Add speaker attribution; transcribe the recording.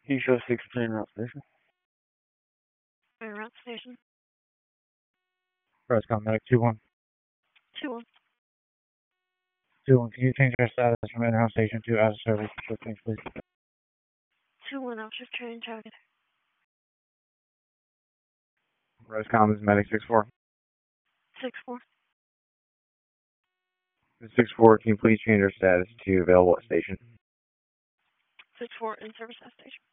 Speaker 1: He shows 16 route station.
Speaker 2: Route station.
Speaker 3: Roscom Medic 2-1.
Speaker 2: 2-1.
Speaker 3: 2-1, can you change our status from in-house station to out of service? Shift change, please.
Speaker 2: 2-1, I'll shift train target.
Speaker 1: Roscom is Medic 6-4.
Speaker 2: 6-4.
Speaker 1: 6-4, can you please change our status to available at station?
Speaker 2: 6-4, in service at station.